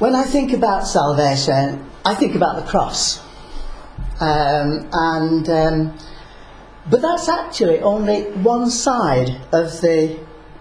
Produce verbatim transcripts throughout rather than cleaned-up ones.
When I think about salvation, I think about the cross. Um, and um, but that's actually only one side of the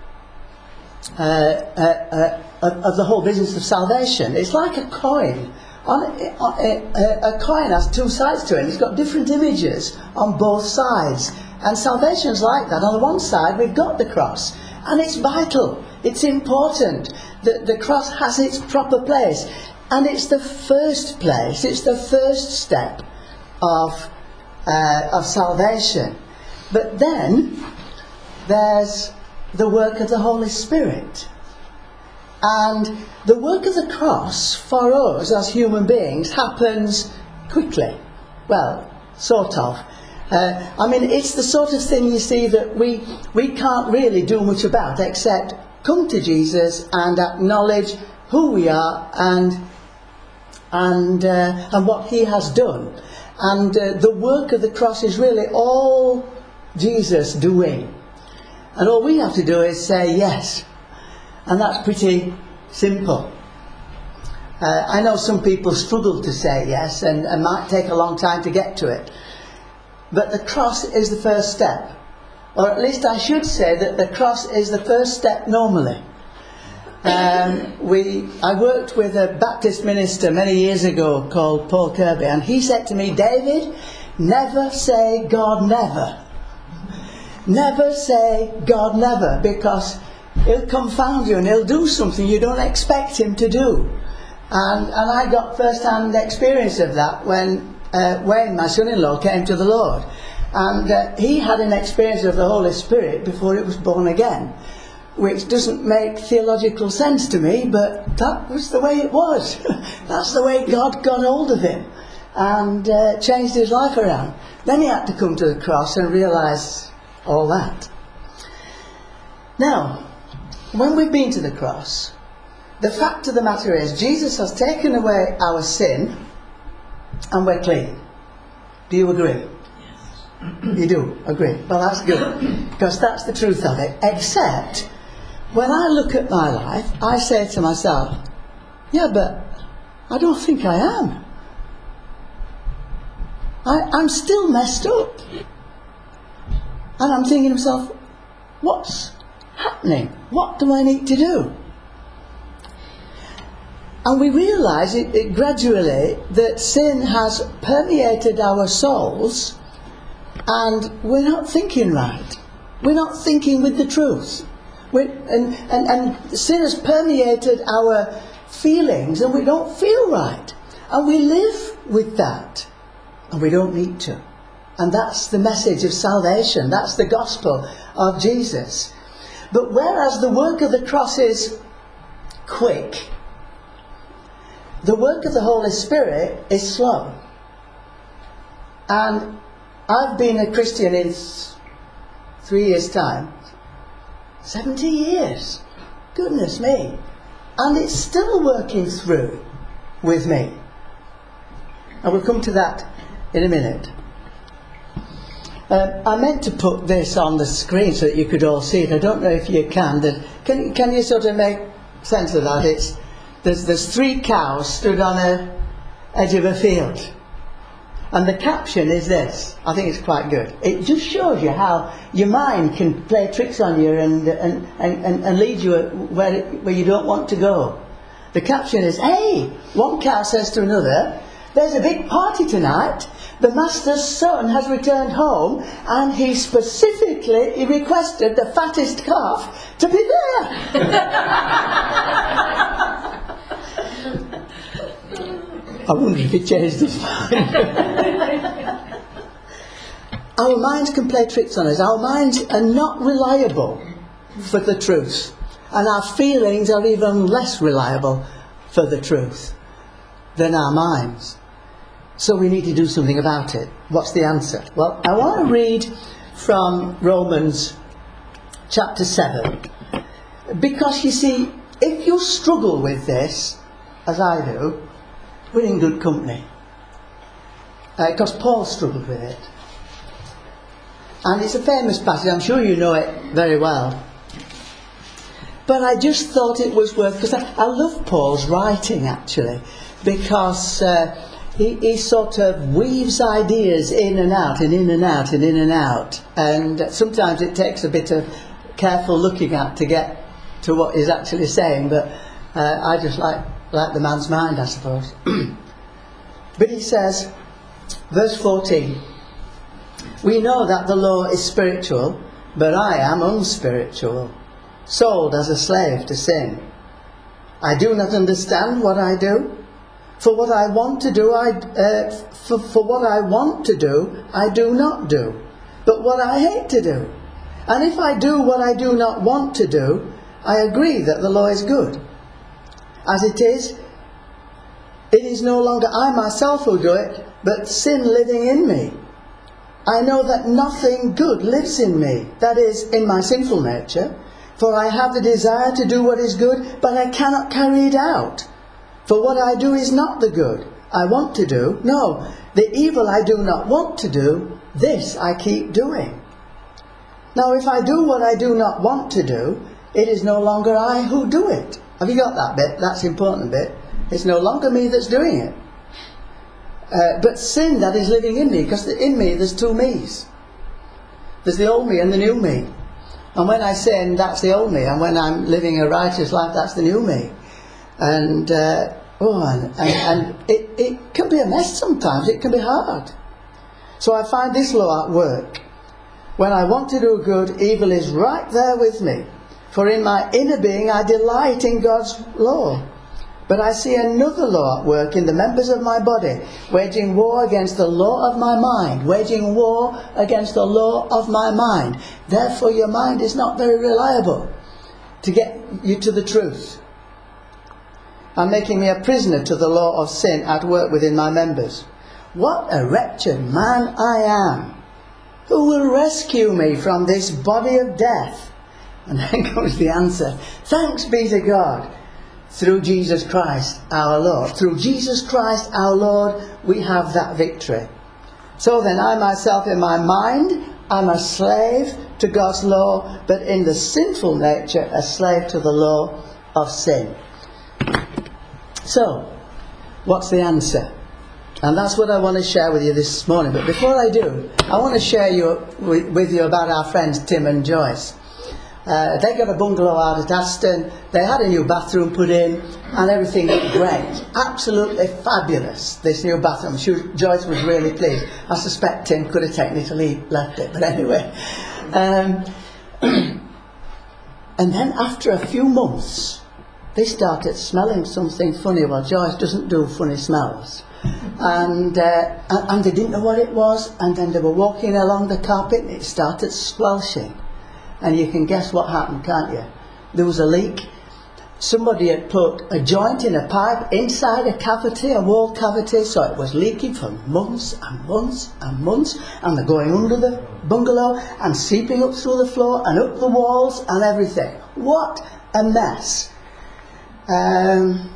uh, uh, uh, of the whole business of salvation. It's like a coin. On a, a, a coin has two sides to it. It's got different images on both sides. And salvation's like that. On the one side, we've got the cross, and it's vital. It's important that the cross has its proper place, and it's the first place. It's the first step of uh, of salvation. But then there's the work of the Holy Spirit. And the work of the cross for us as human beings happens quickly. Well, sort of. Uh, I mean, it's the sort of thing, you see, that we we can't really do much about except come to Jesus and acknowledge who we are and and uh, and what He has done. And uh, the work of the cross is really all Jesus doing. And all we have to do is say yes. And that's pretty simple. Uh, I know some people struggle to say yes and, and might take a long time to get to it. But the cross is the first step. Or at least I should say that the cross is the first step normally. Um, we, I worked with a Baptist minister many years ago called Paul Kirby, and he said to me, David, never say God never. Never say God never, because He'll confound you and He'll do something you don't expect Him to do. And, and I got first-hand experience of that when uh, Wayne, my son-in-law, came to the Lord. And uh, he had an experience of the Holy Spirit before he was born again, which doesn't make theological sense to me, but that was the way it was. That's the way God got hold of him and uh, changed his life around. Then he had to come to the cross and realise all that. Now, when we've been to the cross, the fact of the matter is Jesus has taken away our sin and we're clean. Do you agree? Yes. You do agree? Well, that's good, because that's the truth of it. Except, when I look at my life, I say to myself, yeah, but I don't think I am. I, I'm still messed up. And I'm thinking to myself, what's happening? What do I need to do? And we realise it, it gradually that sin has permeated our souls and we're not thinking right. We're not thinking with the truth. We're, and, and, and sin has permeated our feelings and we don't feel right. And we live with that. And we don't need to. And that's the message of salvation. That's the gospel of Jesus. But whereas the work of the cross is quick, the work of the Holy Spirit is slow. And I've been a Christian in three years' time. Seventy years. Goodness me. And it's still working through with me. And we'll come to that in a minute. Uh, I meant to put this on the screen so that you could all see it. I don't know if you can. That, can, can you sort of make sense of that? It's There's, there's three cows stood on a edge of a field. And the caption is this. I think it's quite good. It just shows you how your mind can play tricks on you and, and, and, and lead you where, it, where you don't want to go. The caption is, hey, one cow says to another, there's a big party tonight. The master's son has returned home and he specifically he requested the fattest calf to be there. I wonder if he changed his mind. Our minds can play tricks on us. Our minds are not reliable for the truth. And our feelings are even less reliable for the truth than our minds. So we need to do something about it. What's the answer? Well, I want to read from Romans chapter seven. Because you see, if you struggle with this, as I do, we're in good company. Uh, because Paul struggled with it. And it's a famous passage, I'm sure you know it very well. but I just thought it was worth, because I, I love Paul's writing actually, because uh, he, he sort of weaves ideas in and out and in and out and in and out, and sometimes it takes a bit of careful looking at to get to what he's actually saying, but uh, I just like, like the man's mind, I suppose. But he says, verse fourteen, we know that the law is spiritual, but I am unspiritual, sold as a slave to sin. I do not understand what I do. For what I want to do, I uh, for, for what I want to do, I do not do, but what I hate to do. And if I do what I do not want to do, I agree that the law is good. As it is, it is no longer I myself who do it, but sin living in me. I know that nothing good lives in me, that is, in my sinful nature, for I have the desire to do what is good, but I cannot carry it out. For what I do is not the good I want to do, no, the evil I do not want to do, this I keep doing. Now if I do what I do not want to do, it is no longer I who do it. Have you got that bit? That's the important bit. It's no longer me that's doing it. Uh, but sin that is living in me, because in me there's two me's. There's the old me and the new me. And when I sin, that's the old me, and when I'm living a righteous life, that's the new me. And uh, oh, and, and, and it, it can be a mess sometimes. It can be hard. So I find this law at work. When I want to do good, evil is right there with me. For in my inner being I delight in God's law. But I see another law at work in the members of my body, waging war against the law of my mind, waging war against the law of my mind. Therefore your mind is not very reliable to get you to the truth, and making me a prisoner to the law of sin at work within my members. What a wretched man I am! Who will rescue me from this body of death? And then comes the answer. Thanks be to God, through Jesus Christ our Lord. Through Jesus Christ our Lord we have that victory. So then I myself in my mind am a slave to God's law, but in the sinful nature a slave to the law of sin. So, what's the answer? And that's what I want to share with you this morning. But before I do, I want to share you, with, with you about our friends Tim and Joyce. Uh, they got a bungalow out at Aston. They had a new bathroom put in, and everything looked great. Absolutely fabulous, this new bathroom. She, Joyce was really pleased. I suspect Tim could have technically left it, but anyway. Um, and then after a few months, they started smelling something funny. Well, Joyce doesn't do funny smells. And, uh, and they didn't know what it was, and then they were walking along the carpet and it started squelching. And you can guess what happened, can't you? There was a leak. Somebody had put a joint in a pipe inside a cavity, a wall cavity, so it was leaking for months and months and months, and they're going under the bungalow and seeping up through the floor and up the walls and everything. What a mess. Um,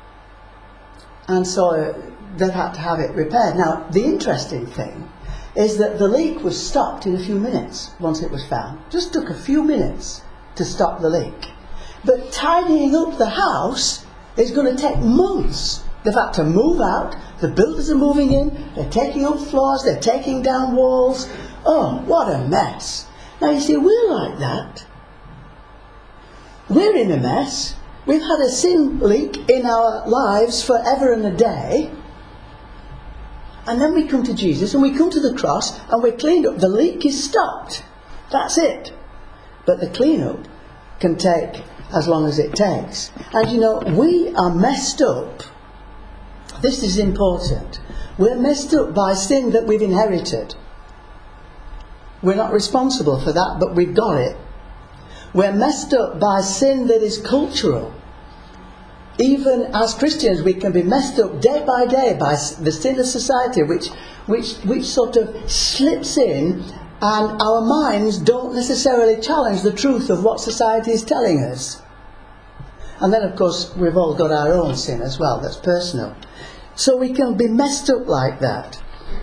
and so they had to have it repaired. Now, the interesting thing is that the leak was stopped in a few minutes once it was found. Just took a few minutes to stop the leak. But tidying up the house is going to take months. They've had to move out, the builders are moving in, they're taking up floors, they're taking down walls. Oh, what a mess. Now you see, we're like that. We're in a mess. We've had a sin leak in our lives forever and a day. And then we come to Jesus and we come to the cross and we're cleaned up. The leak is stopped. That's it. But the clean-up can take as long as it takes. And you know, we are messed up. This is important. We're messed up by sin that we've inherited. We're not responsible for that, but we've got it. We're messed up by sin that is cultural. Even as Christians, we can be messed up day by day by the sin of society, which, which, which sort of slips in, and our minds don't necessarily challenge the truth of what society is telling us. And then, of course, we've all got our own sin as well, that's personal. So we can be messed up like that.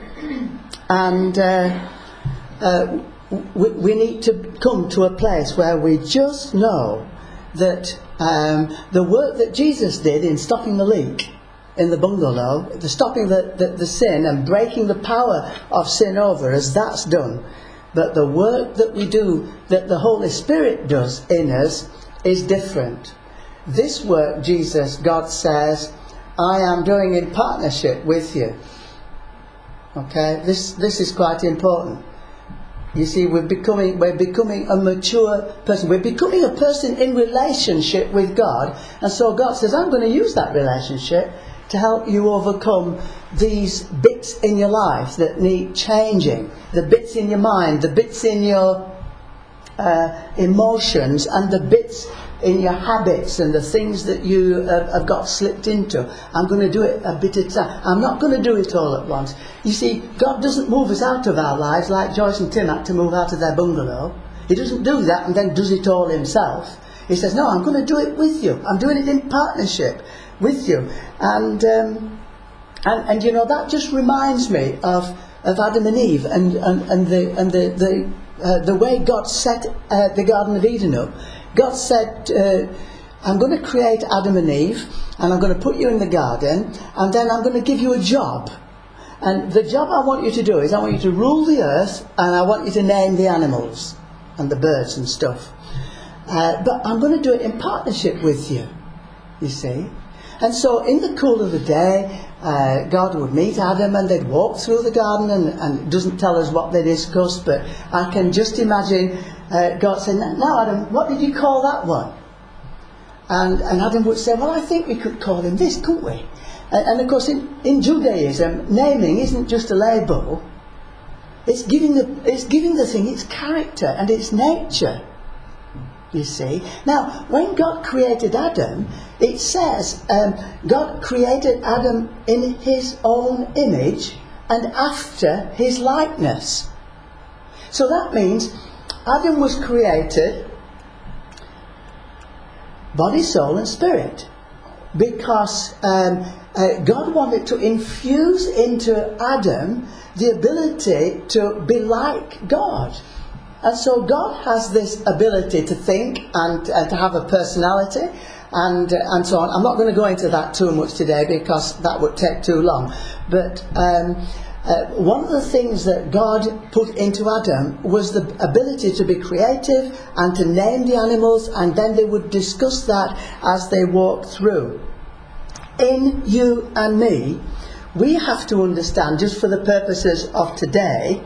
And uh, uh, we, we need to come to a place where we just know that um, the work that Jesus did in stopping the leak in the bungalow, the stopping the, the, the sin and breaking the power of sin over us, that's done. But the work that we do, that the Holy Spirit does in us, is different. This work, Jesus, God says, I am doing in partnership with you. Okay, this this is quite important. You see, we're becoming we're becoming a mature person. We're becoming a person in relationship with God, and so God says, I'm going to use that relationship to help you overcome these bits in your life that need changing, the bits in your mind, the bits in your uh, emotions, and the bits in your habits and the things that you have, have got slipped into. I'm going to do it a bit at a time. I'm not going to do it all at once. You see, God doesn't move us out of our lives like Joyce and Tim had to move out of their bungalow. He doesn't do that and then does it all himself. He says, no, I'm going to do it with you. I'm doing it in partnership with you. And um, and, and you know, that just reminds me of, of Adam and Eve and, and, and the and the the, uh, the way God set uh, the Garden of Eden up. God said, uh, I'm going to create Adam and Eve, and I'm going to put you in the garden, and then I'm going to give you a job. And the job I want you to do is I want you to rule the earth, and I want you to name the animals and the birds and stuff. Uh, but I'm going to do it in partnership with you, you see. And so in the cool of the day, uh, God would meet Adam and they'd walk through the garden, and, and it doesn't tell us what they discussed, but I can just imagine uh, God saying, now Adam, what did you call that one? And, and Adam would say, well, I think we could call him this, couldn't we? And, and of course in, in Judaism, naming isn't just a label, it's giving the, it's giving the thing its character and its nature. You see. Now, when God created Adam, it says um, God created Adam in his own image and after his likeness. So that means Adam was created body, soul and spirit, because um, uh, God wanted to infuse into Adam the ability to be like God. And so God has this ability to think and uh, to have a personality and uh, and so on. I'm not going to go into that too much today because that would take too long. But um, uh, one of the things that God put into Adam was the ability to be creative and to name the animals, and then they would discuss that as they walked through. In you and me, we have to understand, just for the purposes of today,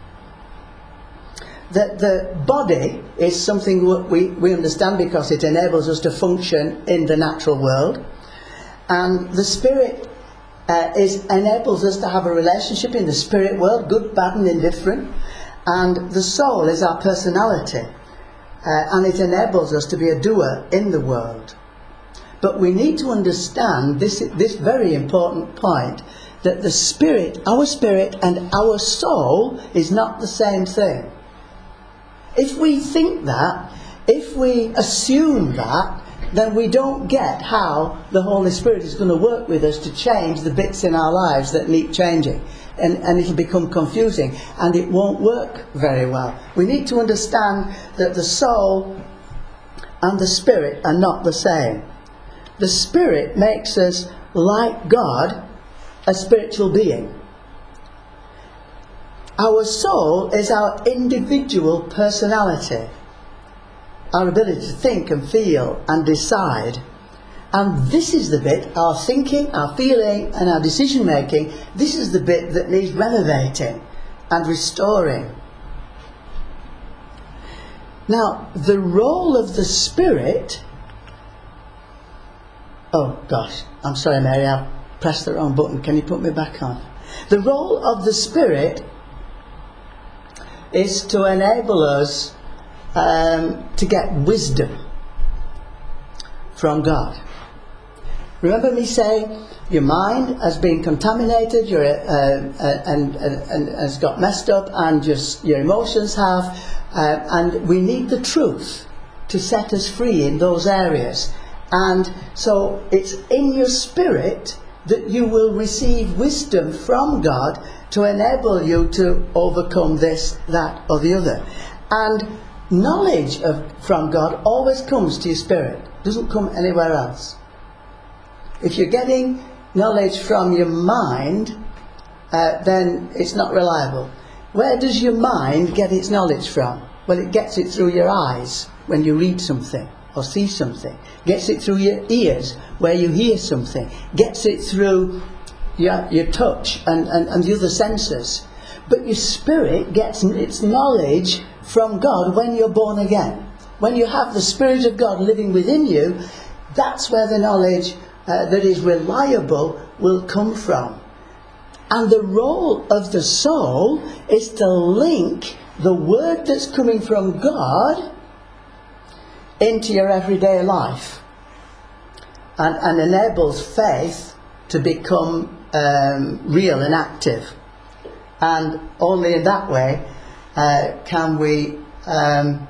that the body is something we, we understand because it enables us to function in the natural world, and the spirit uh, is enables us to have a relationship in the spirit world, good, bad and indifferent, and the soul is our personality, uh, and it enables us to be a doer in the world. But we need to understand this, this very important point, that the spirit, our spirit and our soul is not the same thing. If we think that, if we assume that, then we don't get how the Holy Spirit is going to work with us to change the bits in our lives that need changing. And, and it'll become confusing and it won't work very well. We need to understand that the soul and the spirit are not the same. The spirit makes us, like God, a spiritual being. Our soul is our individual personality, our ability to think and feel and decide. And this is the bit, our thinking, our feeling and our decision making, this is the bit that needs renovating and restoring. Now, the role of the Spirit... Oh gosh, I'm sorry Mary, I've pressed the wrong button. Can you put me back on? The role of the Spirit is to enable us um, to get wisdom from God. Remember me saying your mind has been contaminated, your, uh, uh, and, and, and has got messed up, and your, your emotions have, uh, and we need the truth to set us free in those areas. And so it's in your spirit that you will receive wisdom from God to enable you to overcome this, that or the other. And knowledge of from God always comes to your spirit. It doesn't come anywhere else. If you're getting knowledge from your mind, uh, then it's not reliable. Where does your mind get its knowledge from? Well, it gets it through your eyes when you read something or see something. Gets it through your ears where you hear something. Gets it through your, your touch and, and, and the other senses. But your spirit gets its knowledge from God when you're born again. When you have the Spirit of God living within you, that's where the knowledge uh, that is reliable will come from. And the role of the soul is to link the word that's coming from God into your everyday life. And, and enables faith to become um, real and active. And only in that way uh, can we um,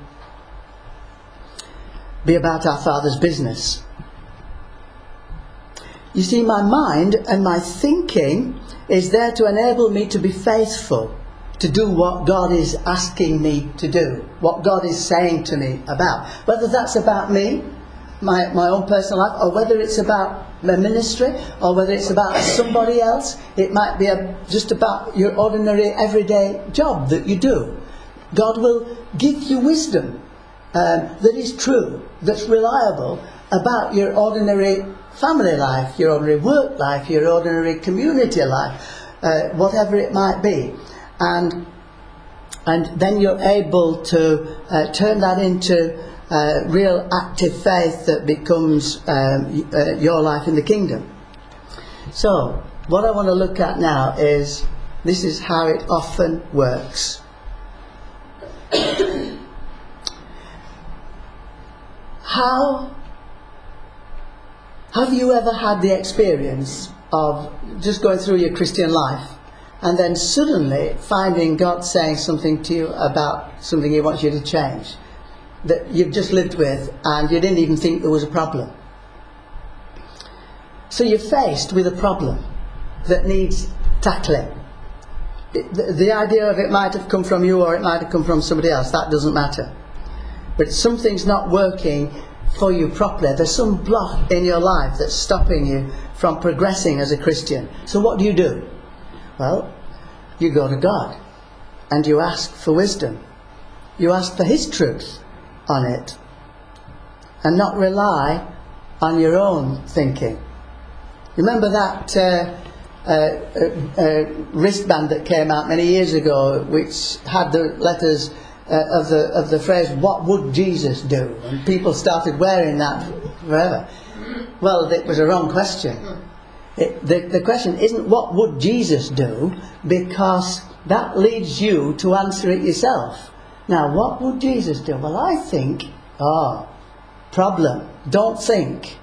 be about our Father's business. You see, my mind and my thinking is there to enable me to be faithful, to do what God is asking me to do, what God is saying to me about. Whether that's about me, my, my own personal life, or whether it's about my ministry, or whether it's about somebody else. It might be a, just about your ordinary everyday job that you do. God will give you wisdom um, that is true, that's reliable about your ordinary family life, your ordinary work life, your ordinary community life, uh, whatever it might be. And and then you're able to uh, turn that into Uh, real active faith that becomes um, uh, your life in the kingdom. So, what I want to look at now is, this is how it often works. How have you ever had the experience of just going through your Christian life and then suddenly finding God saying something to you about something He wants you to change, that you've just lived with and you didn't even think there was a problem? So you're faced with a problem that needs tackling. It, the, the idea of it might have come from you or it might have come from somebody else, that doesn't matter. But something's not working for you properly. There's some block in your life that's stopping you from progressing as a Christian. So what do you do? Well, you go to God and you ask for wisdom. You ask for His truth on it, and not rely on your own thinking. Remember that uh, uh, uh, uh, wristband that came out many years ago, which had the letters uh, of the of the phrase "What would Jesus do?" and people started wearing that forever. Well, it was a wrong question. It, the, the question isn't what would Jesus do, because that leads you to answer it yourself. Now, what would Jesus do? Well, I think, oh, problem. Don't think.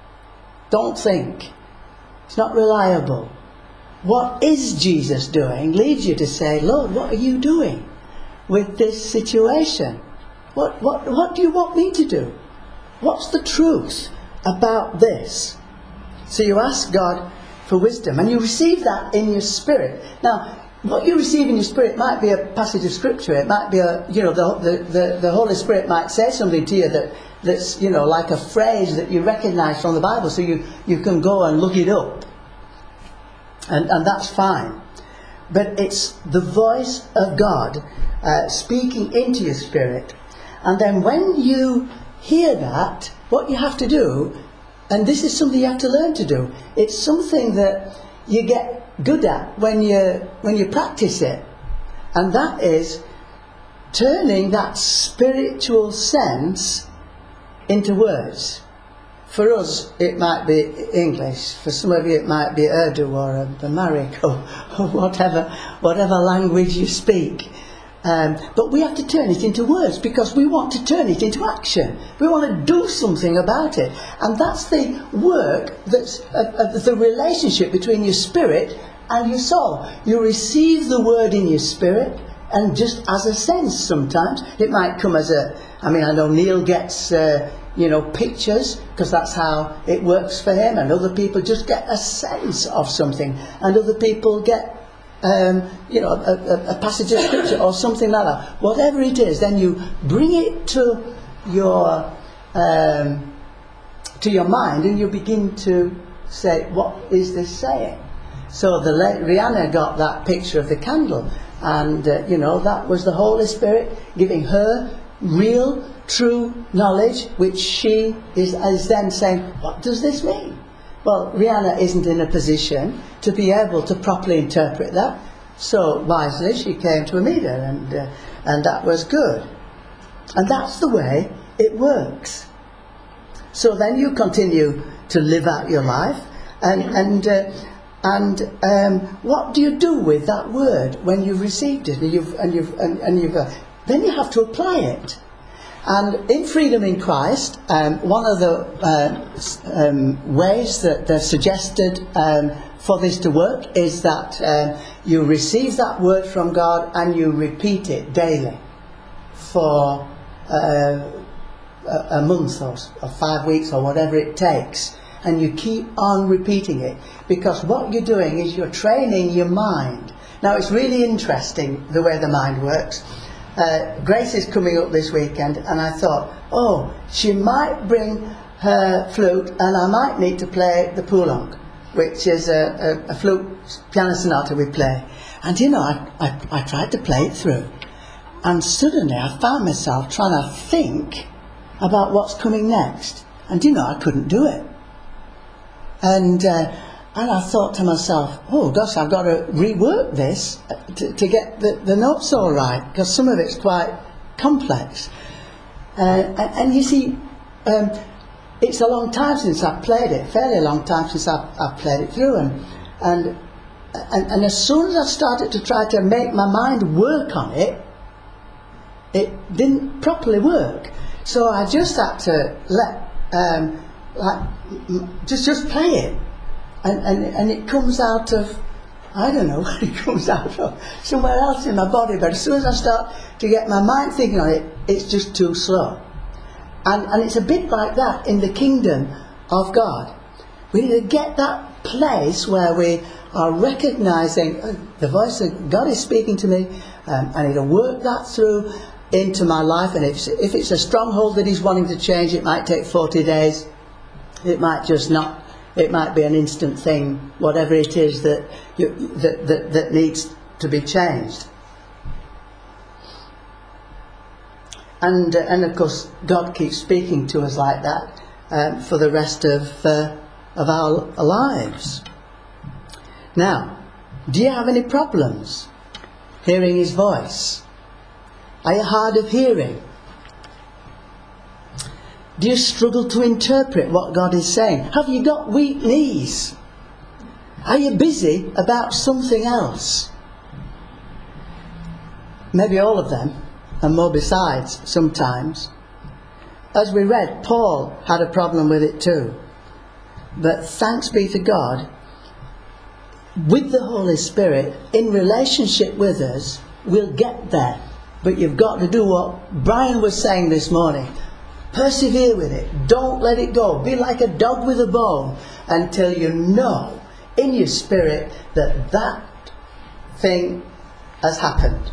Don't think. It's not reliable. What is Jesus doing leads you to say, Lord, what are you doing with this situation? What, what, what do you want me to do? What's the truth about this? So you ask God for wisdom, and you receive that in your spirit. Now, what you receive in your spirit might be a passage of scripture. It might be a, you know, the, the, the, the Holy Spirit might say something to you that, that's, you know, like a phrase that you recognise from the Bible. So you, you can go and look it up. And, and that's fine. But it's the voice of God uh, speaking into your spirit. And then when you hear that, what you have to do, and this is something you have to learn to do, it's something that you get good at when you when you practice it, and that is turning that spiritual sense into words. For us it might be English, for some of you it might be Urdu or Amharic or, or whatever whatever language you speak. Um, but we have to turn it into words, because we want to turn it into action. We want to do something about it. And that's the work, that's uh, uh, the relationship between your spirit and your soul. You receive the word in your spirit, and just as a sense sometimes. It might come as a, I mean, I know Neil gets, uh, you know, pictures, because that's how it works for him. And other people just get a sense of something. And other people get um, you know, a, a, a passage of scripture or something like that. Whatever it is, then you bring it to your um, to your mind, and you begin to say, what is this saying? So the Rihanna got that picture of the candle, and uh, you know, that was the Holy Spirit giving her real, true knowledge, which she is, is then saying, what does this mean? Well, Rihanna isn't in a position to be able to properly interpret that, so wisely she came to Amida, and uh, and that was good. And that's the way it works. So then you continue to live out your life, and and uh, and um, what do you do with that word when you've received it, and you've and you've and, and you've uh, then you have to apply it. And in Freedom in Christ, um, one of the uh, um, ways that they're suggested um, for this to work is that um, you receive that word from God and you repeat it daily for uh, a, a month or, or five weeks or whatever it takes. And you keep on repeating it, because what you're doing is you're training your mind. Now, it's really interesting the way the mind works. Uh, Grace is coming up this weekend, and I thought, oh, she might bring her flute, and I might need to play the Pulong, which is a, a, a flute piano sonata we play. And you know, I, I, I tried to play it through, and suddenly I found myself trying to think about what's coming next, and you know, I couldn't do it. And uh, and I thought to myself, oh gosh, I've got to rework this to, to get the, the notes all right, because some of it's quite complex. Uh, and, and you see, um, it's a long time since I've played it, fairly long time since I've, I've played it through. And, and, and, and as soon as I started to try to make my mind work on it, it didn't properly work. So I just had to let, um, like, just, just play it. And, and and it comes out of, I don't know what it comes out of, somewhere else in my body. But as soon as I start to get my mind thinking on it, it's just too slow. And and it's a bit like that in the kingdom of God. We need to get that place where we are recognising, oh, the voice of God is speaking to me. Um, I need to work that through into my life. And if, if it's a stronghold that He's wanting to change, it might take forty days. It might just not. It might be an instant thing, whatever it is that, you, that, that, that needs to be changed. And, uh, and of course, God keeps speaking to us like that um, for the rest of, uh, of our lives. Now, do you have any problems hearing His voice? Are you hard of hearing? Do you struggle to interpret what God is saying? Have you got weak knees? Are you busy about something else? Maybe all of them, and more besides sometimes. As we read, Paul had a problem with it too. But thanks be to God, with the Holy Spirit, in relationship with us, we'll get there. But you've got to do what Brian was saying this morning. Persevere with it. Don't let it go. Be like a dog with a bone until you know in your spirit that that thing has happened.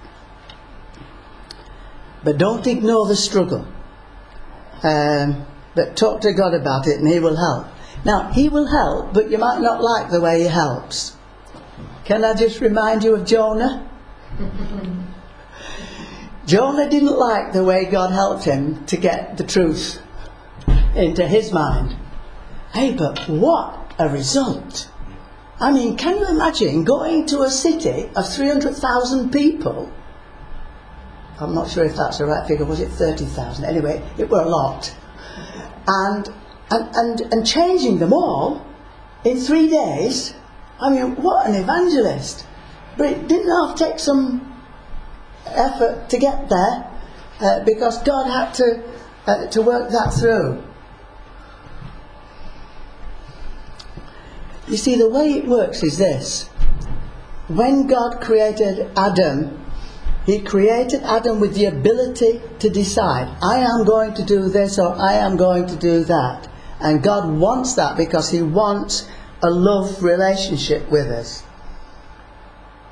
But don't ignore the struggle. Um, but talk to God about it and He will help. Now, He will help, but you might not like the way He helps. Can I just remind you of Jonah? Jonah didn't like the way God helped him to get the truth into his mind. Hey, but what a result! I mean, can you imagine going to a city of three hundred thousand people? I'm not sure if that's the right figure. Was it thirty thousand? Anyway, it were a lot. And, and, and, and changing them all in three days. I mean, what an evangelist. But it didn't have to take some effort to get there, uh, because God had to uh, to work that through. You see, the way it works is this. When God created Adam, He created Adam with the ability to decide, I am going to do this or I am going to do that. And God wants that because He wants a love relationship with us.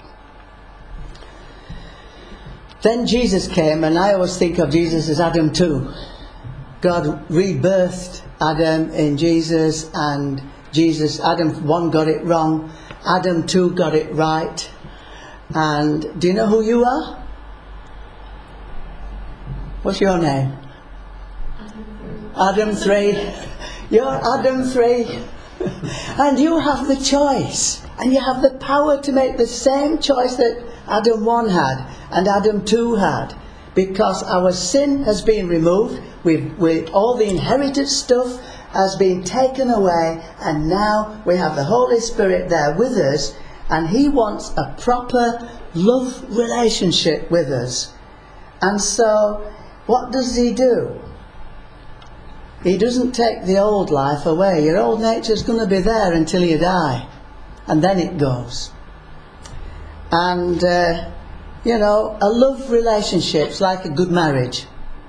Then Jesus came, and I always think of Jesus as Adam too. God rebirthed Adam in Jesus, and Jesus, Adam one got it wrong, Adam two got it right. And do you know who you are? What's your name? Adam three. You're Adam three. And you have the choice, and you have the power to make the same choice that Adam one had and Adam two had, because our sin has been removed. We've, we, all the inherited stuff has been taken away, and now we have the Holy Spirit there with us, and He wants a proper love relationship with us. And so what does He do? He doesn't take the old life away. Your old nature's going to be there until you die, and then it goes. And uh, you know, a love relationship's like a good marriage.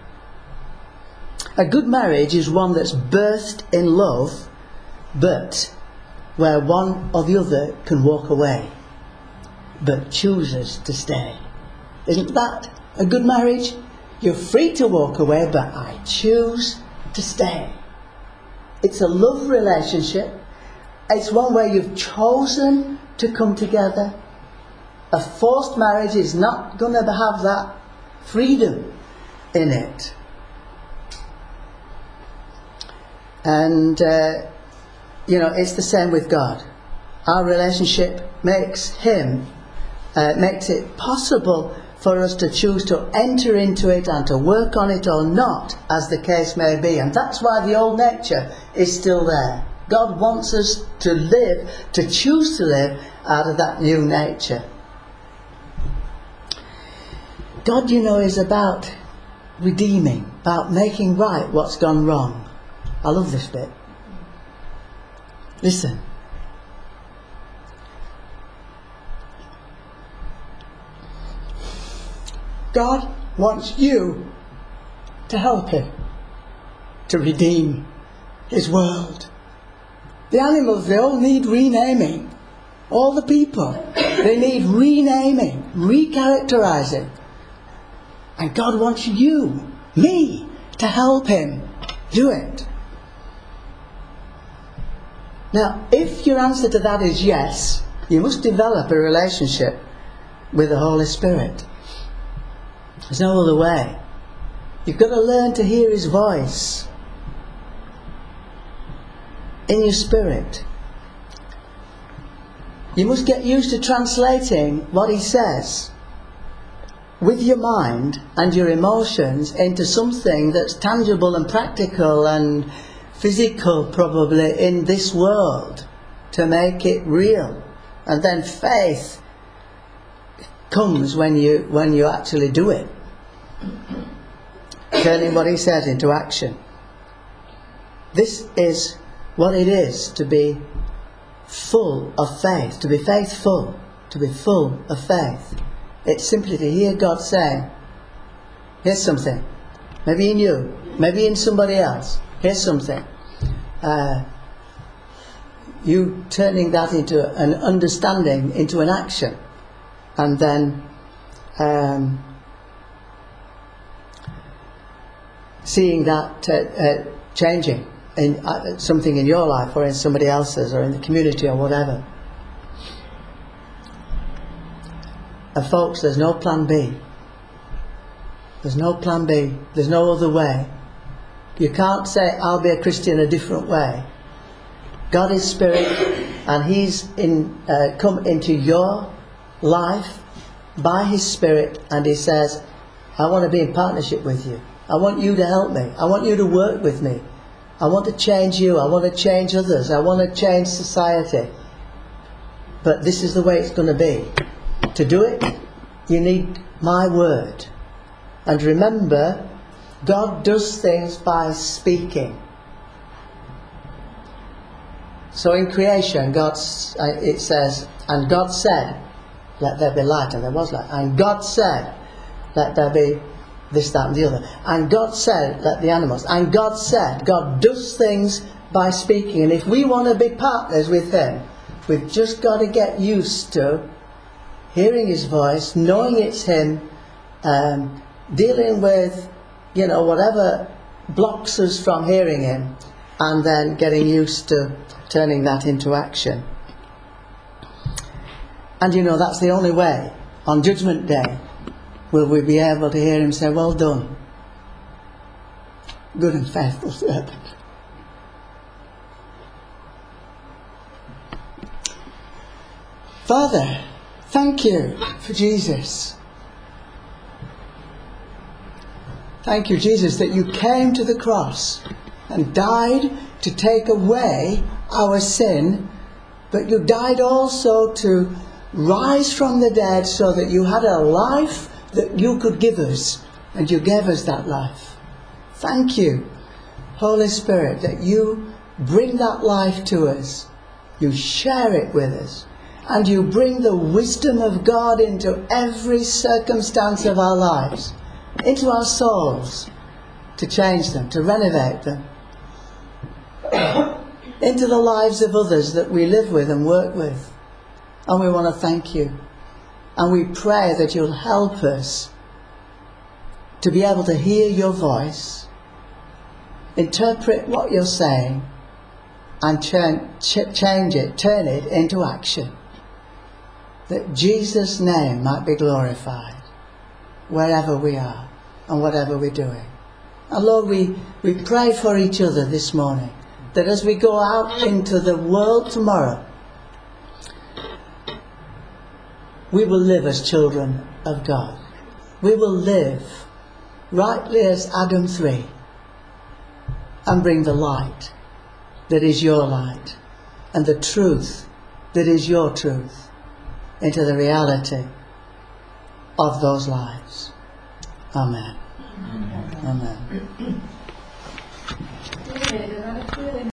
A good marriage is one that's birthed in love, but where one or the other can walk away, but chooses to stay. Isn't that a good marriage? You're free to walk away, but I choose to stay. It's a love relationship. It's one where you've chosen to come together. A forced marriage is not going to have that freedom in it. And uh, you know, it's the same with God. Our relationship makes Him uh, makes it possible for us to choose to enter into it and to work on it or not, as the case may be. And that's why the old nature is still there. God wants us to live, to choose to live out of that new nature. God, you know, is about redeeming, about making right what's gone wrong. I love this bit. Listen. God wants you to help Him to redeem His world. The animals, they all need renaming. All the people, they need renaming, recharacterizing. And God wants you, me, to help Him do it. Now, if your answer to that is yes, you must develop a relationship with the Holy Spirit. There's no other way. You've got to learn to hear His voice in your spirit. You must get used to translating what He says with your mind and your emotions into something that's tangible and practical and physical, probably, in this world, to make it real. And then faith comes when you when you actually do it, turning what He says into action. This is what it is to be full of faith, to be faithful, to be full of faith. It's simply to hear God saying, here's something, maybe in you, maybe in somebody else, here's something. Uh, you turning that into an understanding, into an action, and then um, seeing that uh, uh, changing in uh, something in your life or in somebody else's or in the community or whatever. And folks, there's no plan B. There's no plan B. There's no other way. You can't say, I'll be a Christian a different way. God is Spirit, and He's in, uh, come into your life by His Spirit, and He says, I want to be in partnership with you. I want you to help me. I want you to work with me. I want to change you. I want to change others. I want to change society. But this is the way it's going to be. To do it, you need my word. And remember, God does things by speaking. So in creation, God's, uh, it says, and God said, let there be light, and there was light. And God said, let there be this, that and the other. And God said, let the animals. And God said, God does things by speaking. And if we want to be partners with Him, we've just got to get used to hearing His voice, knowing it's Him, um, dealing with, you know, whatever blocks us from hearing him, and then getting used to turning that into action. And you know, that's the only way. On Judgment Day will we be able to hear him say, well done, good and faithful servant. Father, thank you for Jesus. Thank you, Jesus, that you came to the cross and died to take away our sin, but you died also to rise from the dead so that you had a life that you could give us, and you gave us that life. Thank you, Holy Spirit, that you bring that life to us. You share it with us. And you bring the wisdom of God into every circumstance of our lives, into our souls, to change them, to renovate them, into the lives of others that we live with and work with. And we want to thank you. And we pray that you'll help us to be able to hear your voice, interpret what you're saying, and ch- ch- change it, turn it into action. That Jesus' name might be glorified wherever we are and whatever we're doing. And Lord, we, we pray for each other this morning, that as we go out into the world tomorrow, we will live as children of God. We will live rightly as Adam three and bring the light that is your light and the truth that is your truth into the reality of those lives. Amen. Amen. Amen.